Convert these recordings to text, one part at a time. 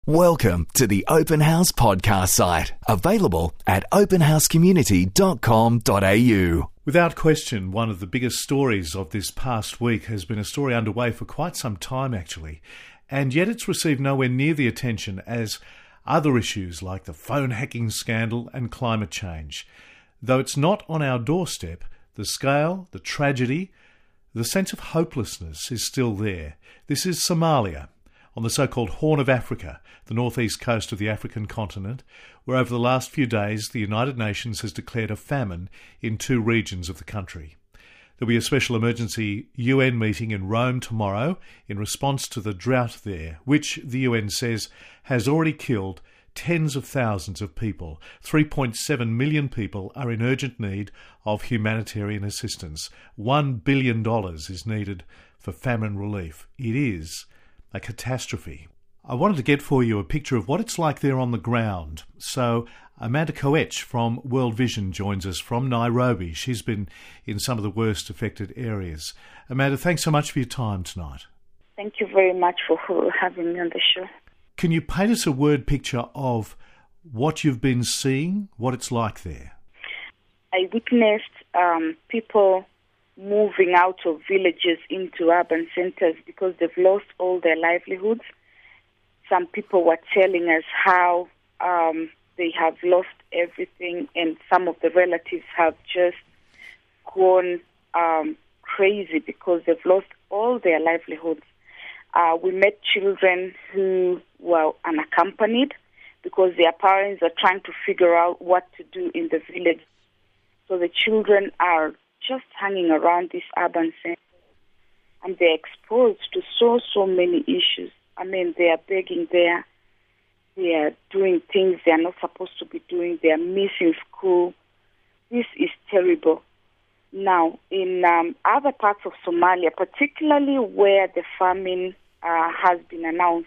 Welcome to the Open House podcast site, available at openhousecommunity.com.au. Without question, one of the biggest stories of this past week has been a story underway for quite some time, actually, and yet it's received nowhere near the attention as other issues like the phone hacking scandal and climate change. Though it's not on our doorstep, the scale, the tragedy, the sense of hopelessness is still there. This is Somalia, on the so-called Horn of Africa, the northeast coast of the African continent, where over the last few days the United Nations has declared a famine in two regions of the country. There'll be a special emergency UN meeting in Rome tomorrow in response to the drought there, which the UN says has already killed tens of thousands of people. 3.7 million people are in urgent need of humanitarian assistance. $1 billion is needed for famine relief. It is a catastrophe. I wanted to get for you a picture of what it's like there on the ground. So Amanda Koech from World Vision joins us from Nairobi. She's been in some of the worst affected areas. Amanda, thanks so much for your time tonight. Thank you very much for having me on the show. Can you paint us a word picture of what you've been seeing, what it's like there? I witnessed people moving out of villages into urban centers because they've lost all their livelihoods. Some people were telling us how they have lost everything, and some of the relatives have just gone crazy because they've lost all their livelihoods. We met children who were unaccompanied because their parents are trying to figure out what to do in the village. So the children are just hanging around this urban center, and they're exposed to so many issues. I mean, they are begging there, they are doing things they are not supposed to be doing, they are missing school. This is terrible. Now, in other parts of Somalia, particularly where the famine has been announced,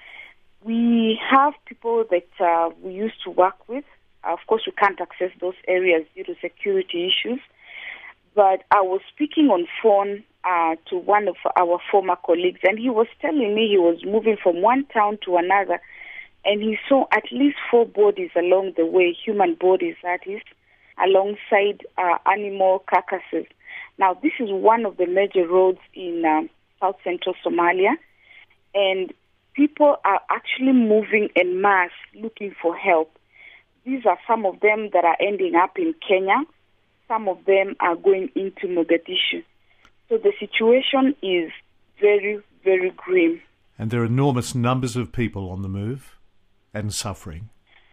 we have people that we used to work with. Of course, we can't access those areas due to security issues. But I was speaking on phone to one of our former colleagues, and he was telling me he was moving from one town to another, and he saw at least 4 bodies along the way, human bodies that is, alongside animal carcasses. Now, this is one of the major roads in south central Somalia, and people are actually moving en masse looking for help. These are some of them that are ending up in Kenya. Some of them are going into Mogadishu. So the situation is very, very grim. And there are enormous numbers of people on the move and suffering.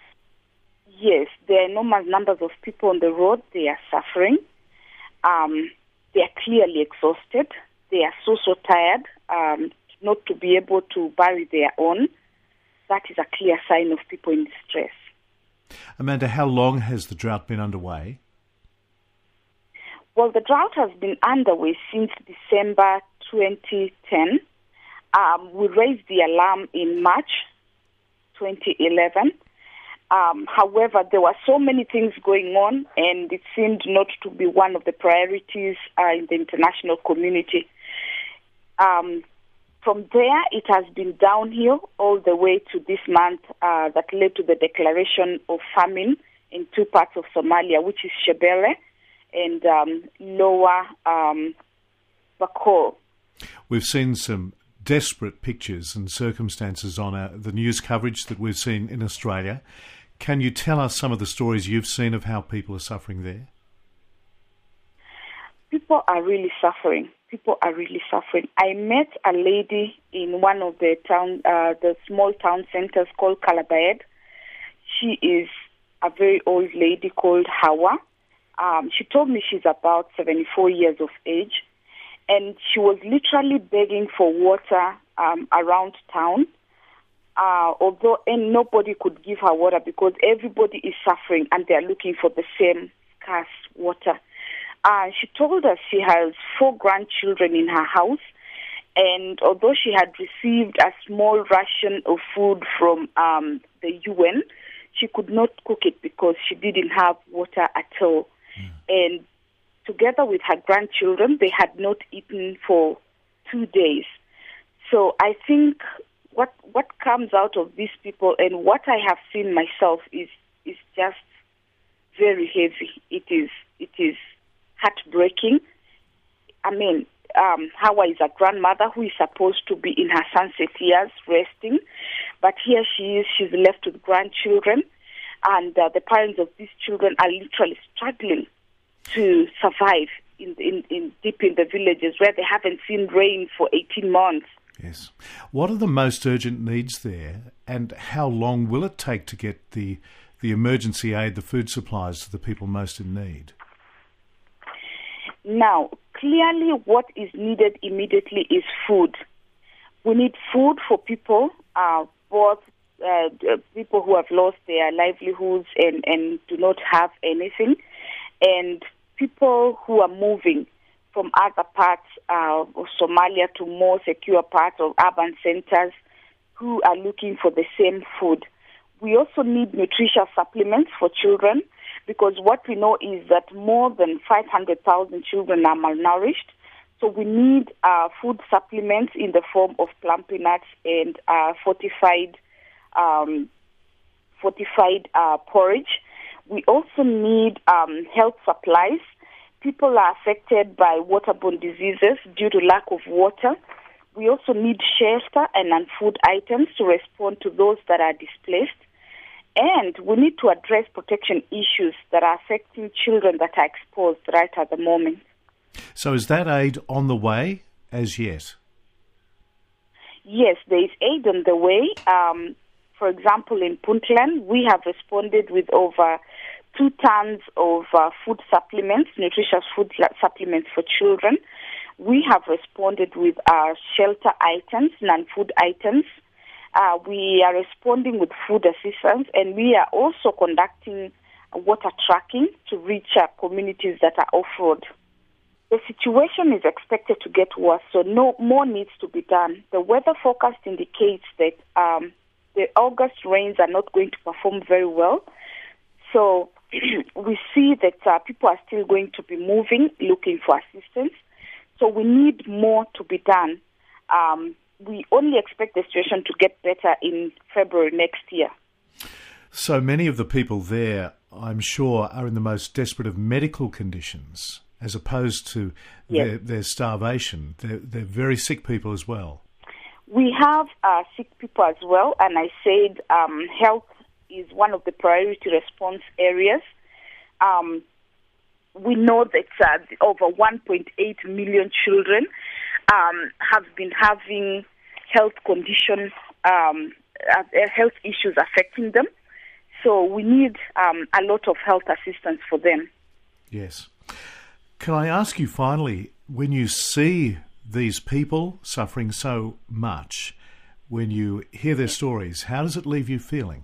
Yes, there are enormous numbers of people on the road. They are suffering. They are clearly exhausted. They are so tired not to be able to bury their own. That is a clear sign of people in distress. Amanda, how long has the drought been underway? Well, the drought has been underway since December 2010. We raised the alarm in March 2011. However, there were so many things going on, and it seemed not to be one of the priorities in the international community. From there, it has been downhill all the way to this month that led to the declaration of famine in 2 parts of Somalia, which is Shebele and Lower Bakol. We've seen some desperate pictures and circumstances on the news coverage that we've seen in Australia. Can you tell us some of the stories you've seen of how people are suffering there? People are really suffering. I met a lady in one of the small town centers called Calabaed. She is a very old lady called Hawa. She told me she's about 74 years of age, and she was literally begging for water around town, and nobody could give her water because everybody is suffering and they are looking for the same scarce water. She told us she has 4 grandchildren in her house, and although she had received a small ration of food from the UN, she could not cook it because she didn't have water at all. And together with her grandchildren, they had not eaten for 2 days. So I think what comes out of these people and what I have seen myself is just very heavy. It is heartbreaking. I mean, Hawa is a grandmother who is supposed to be in her sunset years resting, but here she is. She's left with grandchildren, and the parents of these children are literally struggling to survive in deep in the villages where they haven't seen rain for 18 months. Yes. What are the most urgent needs there, and how long will it take to get the emergency aid, the food supplies to the people most in need? Now, clearly what is needed immediately is food. We need food for people, both people who have lost their livelihoods and do not have anything, and people who are moving from other parts of Somalia to more secure parts of urban centers who are looking for the same food. We also need nutritious supplements for children, because what we know is that more than 500,000 children are malnourished. So we need food supplements in the form of plum peanuts and fortified porridge. We also need health supplies. People are affected by waterborne diseases due to lack of water. We also need shelter and non-food items to respond to those that are displaced. And we need to address protection issues that are affecting children that are exposed right at the moment. So is that aid on the way as yet? Yes, there is aid on the way. For example, in Puntland, we have responded with over 2 tons of food supplements, nutritious food supplements for children. We have responded with shelter items, non-food items. We are responding with food assistance, and we are also conducting water tracking to reach communities that are off-road. The situation is expected to get worse, so more needs to be done. The weather forecast indicates that the August rains are not going to perform very well. So we see that people are still going to be moving, looking for assistance. So we need more to be done. We only expect the situation to get better in February next year. So many of the people there, I'm sure, are in the most desperate of medical conditions, as opposed to their starvation. They're very sick people as well. We have sick people as well, and I said health is one of the priority response areas. We know that over 1.8 million children have been having health conditions, health issues affecting them. So we need a lot of health assistance for them. Yes. Can I ask you finally, when you see these people suffering so much, when you hear their stories, how does it leave you feeling?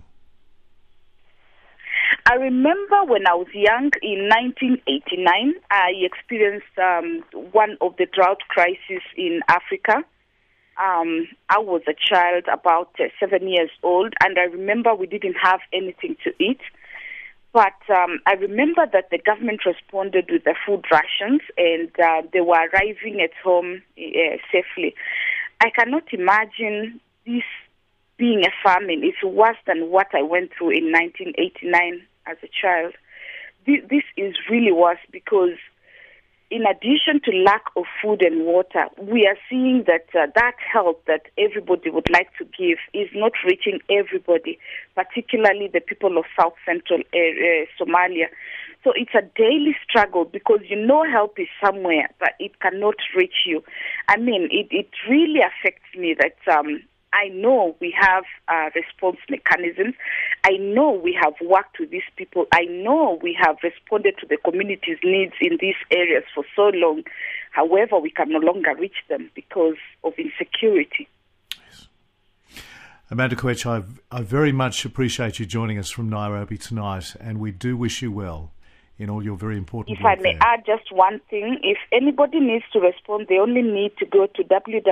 I remember when I was young, in 1989, I experienced one of the drought crises in Africa. I was a child, about 7 years old, and I remember we didn't have anything to eat. But I remember that the government responded with the food rations, and they were arriving at home safely. I cannot imagine this being a famine. It's worse than what I went through in 1989 as a child. This is really worse because in addition to lack of food and water, we are seeing that that help that everybody would like to give is not reaching everybody, particularly the people of South Central Somalia. So it's a daily struggle because help is somewhere, but it cannot reach you. I mean, it really affects me that I know we have response mechanisms. I know we have worked with these people. I know we have responded to the community's needs in these areas for so long. However, we can no longer reach them because of insecurity. Yes. Amanda Quech, I very much appreciate you joining us from Nairobi tonight, and we do wish you well in all your very important work. If I may add just one thing, if anybody needs to respond, they only need to go to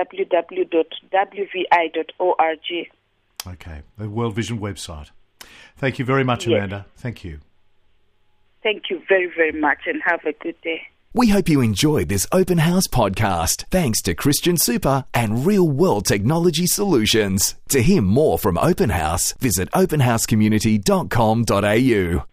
www.wvi.org. Okay, the World Vision website. Thank you very much, Amanda. Thank you. Thank you very, very much, and have a good day. We hope you enjoyed this Open House podcast, thanks to Christian Super and Real World Technology Solutions. To hear more from Open House, visit openhousecommunity.com.au.